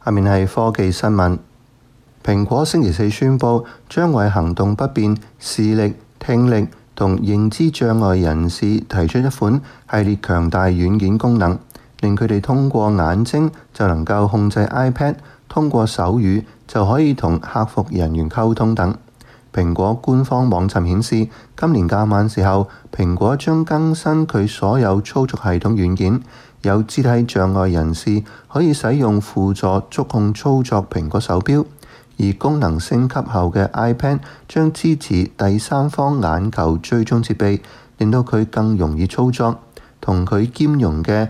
下面係科技新聞。蘋果星期四宣布，將為行動不便、視力、聽力同認知障礙人士提出一款系列強大軟件功能，令佢哋通過眼睛就能夠控制 iPad， 通過手語就可以同客服人員溝通等。蘋果官方網站顯示，今年較晚時候，蘋果將更新佢所有操作系統軟件，有肢體障礙人士可以使用輔助觸控操作蘋果手錶，而功能升級後嘅 iPad 將支持第三方眼球追蹤設備，令到佢更容易操作。同佢兼容嘅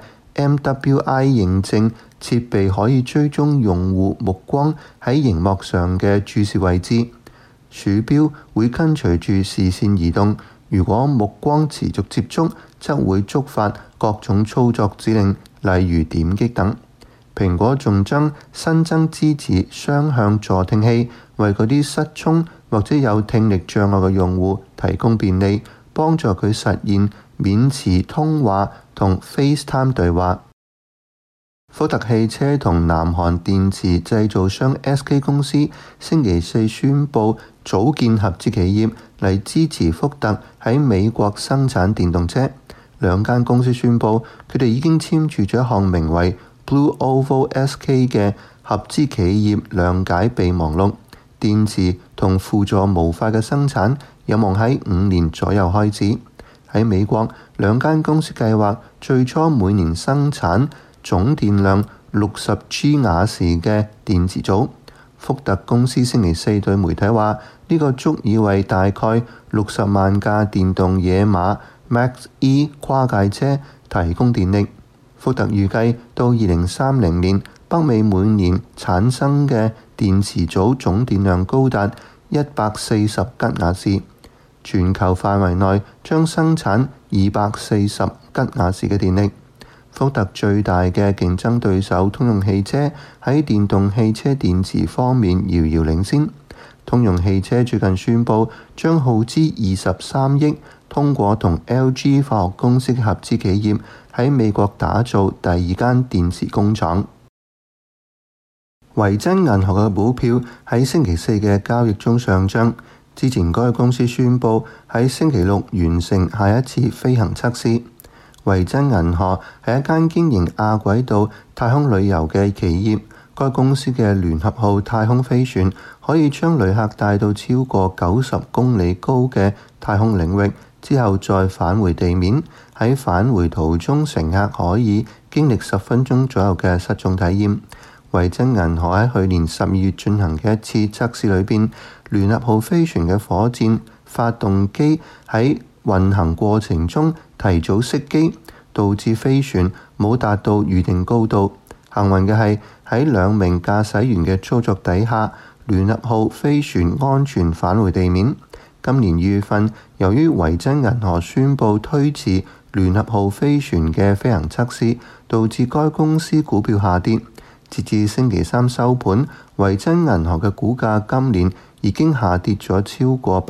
MWI 認證設備可以追蹤用戶目光喺螢幕上嘅注視位置。鼠標會跟隨住視線移動，如果目光持續接觸，則會觸發各種操作指令，例如點擊等。蘋果仲將新增支持雙向助聽器，為嗰啲失聰或者有聽力障礙嘅用戶提供便利，幫助佢實現免詞通話同 FaceTime 對話。福特汽車同南韓電池製造商 SK 公司星期四宣布組建合資企業嚟支持福特喺美國生產電動車。兩間公司宣布，佢哋已經簽署咗一項名為 Blue Oval SK 嘅合資企業諒解備忘錄。電池同輔助模塊嘅生產有望喺5年左右開始。喺美國，兩間公司計劃最初每年生產總電量60G 瓦時嘅電池組。福特公司星期四對媒體話，呢個足以為大概60萬架電動野馬 Max-E 跨界車提供電力。福特預計到2030年，北美每年產生嘅電池組總電量高達140吉瓦時，全球範圍內將生產240吉瓦時嘅電力。福特最大嘅競爭對手通用汽車喺電動汽車電池方面遙遙領先。通用汽車最近宣布將耗資23億，通過同 LG 化學公司嘅合資企業喺美國打造第二間電池工廠。維珍銀行嘅股票喺星期四嘅交易中上漲，之前該公司宣布喺星期六完成下一次飛行測試。維珍銀河係一間經營亞軌道太空旅遊嘅企業，該公司嘅聯合號太空飛船可以將旅客帶到超過90公里高嘅太空領域，之後再返回地面。喺返回途中，乘客可以經歷10分鐘左右嘅失重體驗。維珍銀河喺去年12月進行嘅一次測試裏邊，聯合號飛船嘅火箭發動機喺運行過程中提早熄機，導致飛船冇達到預定高度。幸運嘅係喺2名駕駛員嘅操作底下，聯合號飛船安全返回地面。今年2月份，由於維珍銀河宣布推遲聯合號飛船嘅飛行測試，導致該公司股票下跌。截至星期三收盤，維珍銀河嘅股價今年已經下跌咗超過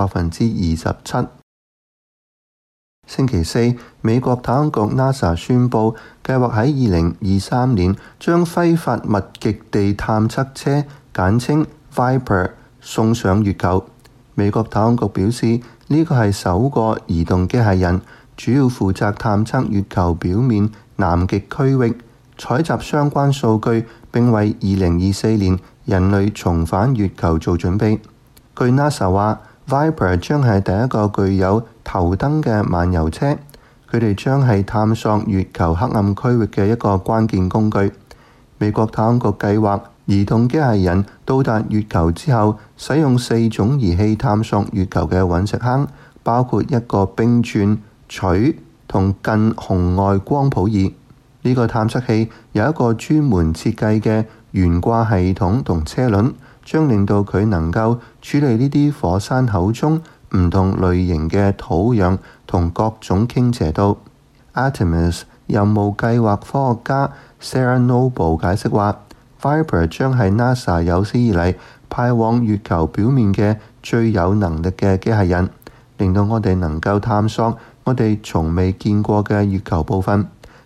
27%。星期四，美國太空局 NASA 宣布，計劃喺2023年將揮發物極地探測車簡稱 Viper 送上月球。美國太空局表示，呢個係首個移動機械人，主要負責探測月球表面南極區域，採集相關數據，並為2024年人類重返月球做準備。據 NASA 話，Viper 將係第一個具有頭燈嘅漫遊車，佢哋將係探索月球黑暗區域嘅一個關鍵工具。美國太空局計劃移動機械人到達月球之後，使用4種儀器探索月球嘅隕石坑，包括一個冰鑽、錘同近紅外光譜儀。呢個探測器有一個專門設計嘅懸掛系統同車輪，將令到佢能夠處理呢啲火山口中唔同類型嘅土壤同各種傾斜度。Artemis 任務計劃科學家 Sarah Noble 解釋話，Viper 將係 NASA 有史以嚟派往月球表面嘅最有能力嘅機械人，令到我哋能夠探索我哋從未見過嘅月球部分。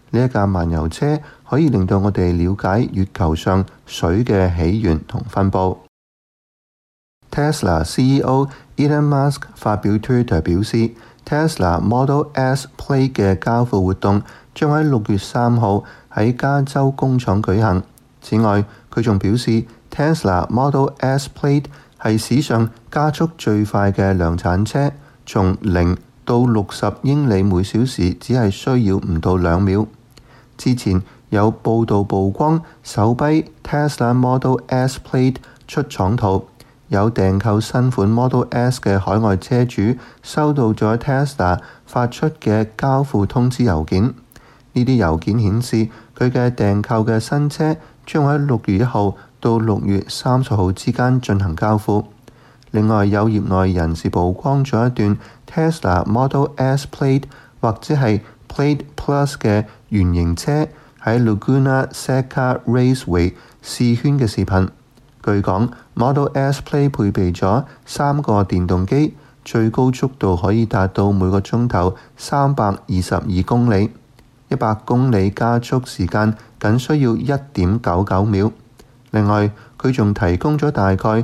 呢一架漫遊車可以令到我哋了解月球上水嘅起源同分佈。Tesla CEO Elon Musk 發表 Twitter 表示，Tesla Model S Plaid 嘅交付活動將喺6月3號喺加州工廠舉行。此外，佢仲表示 Tesla Model S Plaid 係史上加速最快嘅量產車，從0到60英里每小時只係需要唔到2秒。之前有報道曝光首批 Tesla Model S Plaid 出廠圖，有訂購新款 Model S 嘅海外車主收到咗 Tesla 發出嘅交付通知郵件。呢啲郵件顯示佢嘅訂購嘅新車將喺6月1號到6月30號之間進行交付。另外有業內人士曝光咗一段 Tesla Model S Plaid 或者係 Plaid Plus 嘅原型車喺 Laguna Seca Raceway 試圈嘅視頻。據講 Model S Plaid 配備咗3個電動機，最高速度可以達到每個鐘頭322公里，100公里加速時間僅需要 1.99 秒。另外佢仲提供咗大概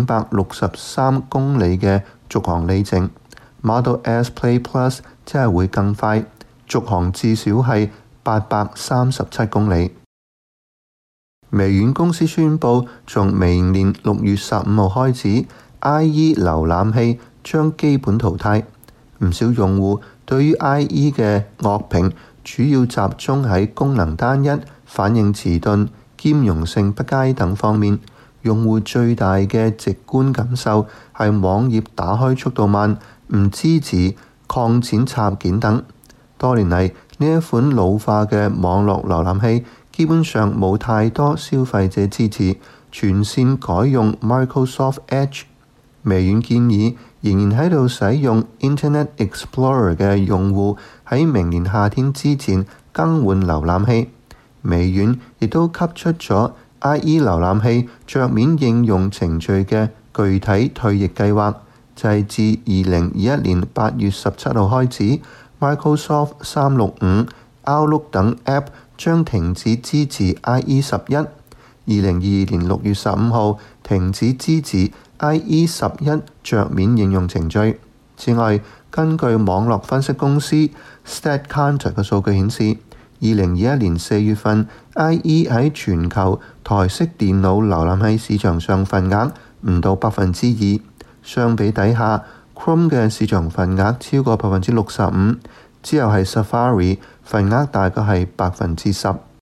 563公里嘅續航里程。Model S Plaid Plus 即係會更快，續航至少係837公里。微軟公司宣布，從明年6月15號開始 IE 瀏覽器將基本淘汰。唔少用戶對於 IE 嘅惡評主要集中喺功能單一、反應遲鈍、兼容性不佳等方面。用戶最大嘅直觀感受係網頁打開速度慢、唔支持擴展插件等。多年嚟，呢一款老化嘅網絡瀏覽器基本上冇太多消費者支持，全線改用 Microsoft Edge。微軟建議仍然喺度使用 Internet Explorer 嘅用戶喺明年夏天之前更換瀏覽器。微軟亦都給出咗 IE 瀏覽器桌面應用程序嘅具體退役計劃，就係自2021年8月17號開始 ，Microsoft 365、Outlook 等 App 將停止支持 IE 11，2022年6月15號停止支持 IE 11桌面應用程序。此外，根據網絡分析公司 StatCounter 嘅數據顯示，2021年4月份 IE 喺全球台式電腦瀏覽器市場上份額唔到2%，相比底下 Chrome 嘅市場份額超過65%，之後係 Safari 份額大概係10%。